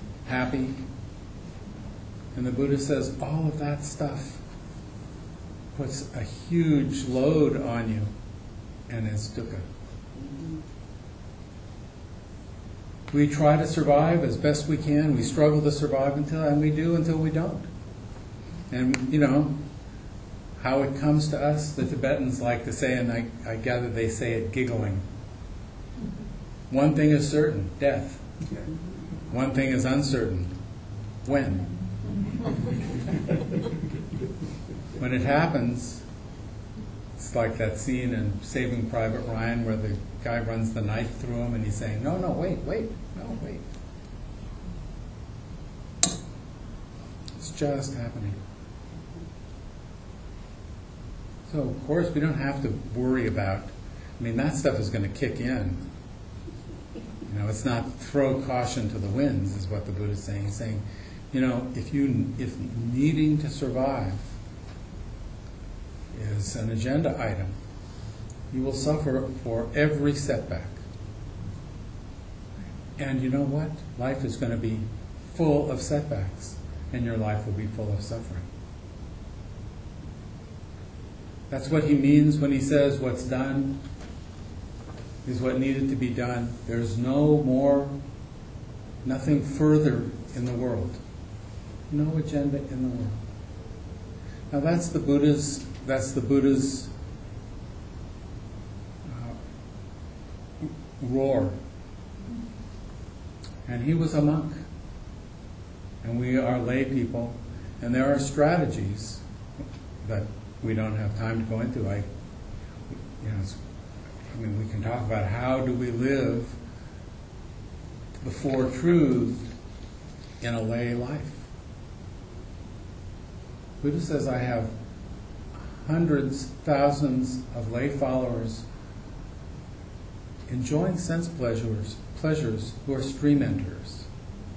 happy. And the Buddha says all of that stuff puts a huge load on you, and it's dukkha. We try to survive as best we can. We struggle to survive until, and we do until we don't. And, you know, how it comes to us, the Tibetans like to say, and I, I gather they say it giggling. One thing is certain, death. One thing is uncertain, when. When it happens, it's like that scene in Saving Private Ryan where the guy runs the knife through him and he's saying, no, no, wait, wait, no, wait. It's just happening. So, of course, we don't have to worry about, I mean, that stuff is going to kick in. You know, it's not throw caution to the winds, is what the Buddha is saying. He's saying, you know, if you, if needing to survive is an agenda item, you will suffer for every setback. And you know what? Life is going to be full of setbacks, and your life will be full of suffering. That's what he means when he says what's done is what needed to be done. There's no more, nothing further in the world. No agenda in the world. Now that's the Buddha's, that's the Buddha's uh, roar. And he was a monk. And we are lay people. And there are strategies that we don't have time to go into. I, you know, it's, I mean, we can talk about how do we live the Four Truths in a lay life. Buddha says, I have hundreds, thousands of lay followers enjoying sense pleasures, pleasures who are stream enterers.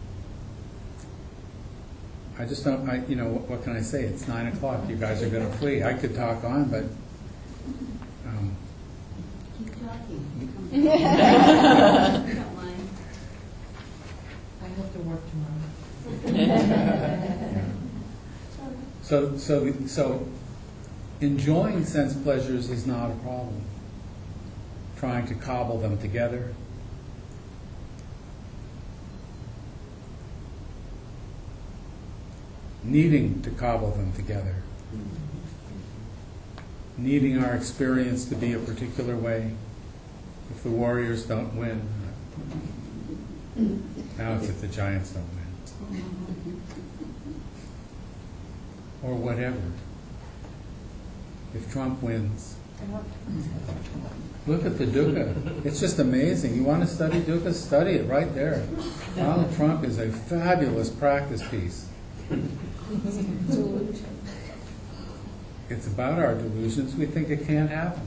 I just don't, I, you know, what, what can I say? It's nine o'clock. You guys are going to flee. I could talk on, but um, Keep talking. I don't mind. I have to work tomorrow. so, so, so, enjoying sense pleasures is not a problem. Trying to cobble them together. Needing to cobble them together. Needing our experience to be a particular way. If the warriors don't win, now it's if the giants don't win. Or whatever. If Trump wins. Look at the dukkha. It's just amazing. You want to study dukkha? Study it right there. Donald Trump is a fabulous practice piece. It's about our delusions. We think it can't happen.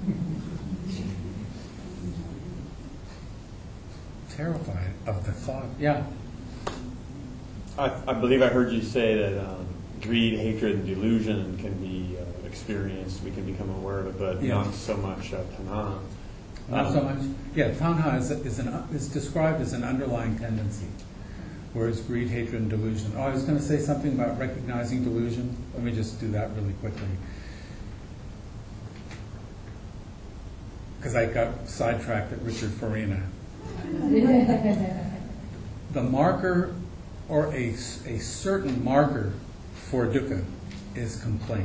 Terrified of the thought. Yeah. I, I believe I heard you say that um, greed, hatred, and delusion can be uh, experienced. We can become aware of it, but Yeah. not so much uh, tanha. Not Um, so much. Yeah, tanha is, is, an, is described as an underlying tendency, whereas greed, hatred, and delusion. Oh, I was going to say something about recognizing delusion. Let me just do that really quickly. Because I got sidetracked at Richard Farina. The marker, or a, a certain marker for dukkha, is complaint.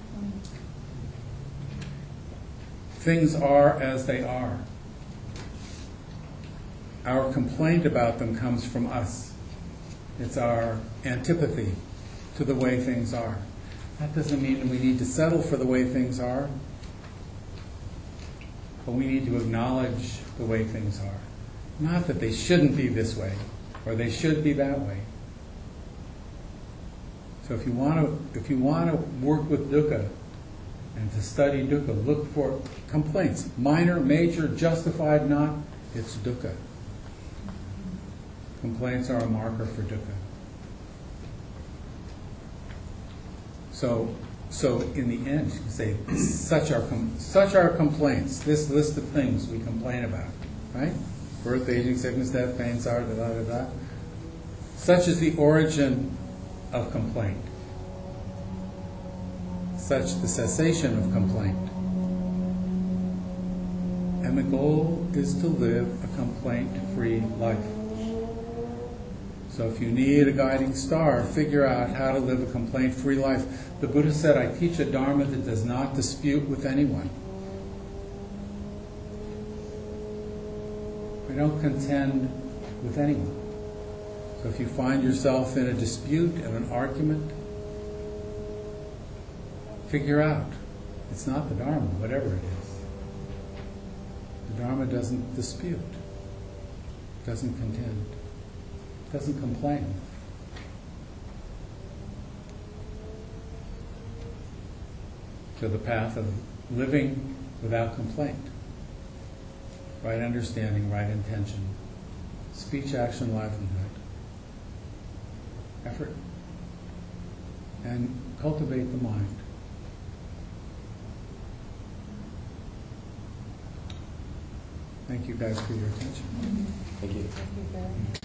Things are as they are. Our complaint about them comes from us. It's our antipathy to the way things are. That doesn't mean that we need to settle for the way things are, but we need to acknowledge the way things are. Not that they shouldn't be this way, or they should be that way. So if you want to, if you want to work with dukkha and to study dukkha, look for complaints, minor, major, justified, not. It's dukkha. Complaints are a marker for dukkha. So, so in the end, you can say, such are com- such are complaints. This list of things we complain about, right? Birth, aging, sickness, death, pain, sorrow, da da da da. Such is the origin of complaint. such the cessation of complaint. And the goal is to live a complaint-free life. So if you need a guiding star, figure out how to live a complaint-free life. The Buddha said, I teach a Dharma that does not dispute with anyone. I don't contend with anyone. So if you find yourself in a dispute, in an argument, figure out. It's not the Dharma, whatever it is. The Dharma doesn't dispute, doesn't contend, doesn't complain. So the path of living without complaint, right understanding, right intention, speech, action, livelihood, effort, and cultivate the mind. Thank you guys for your attention. Thank you. Thank you very much.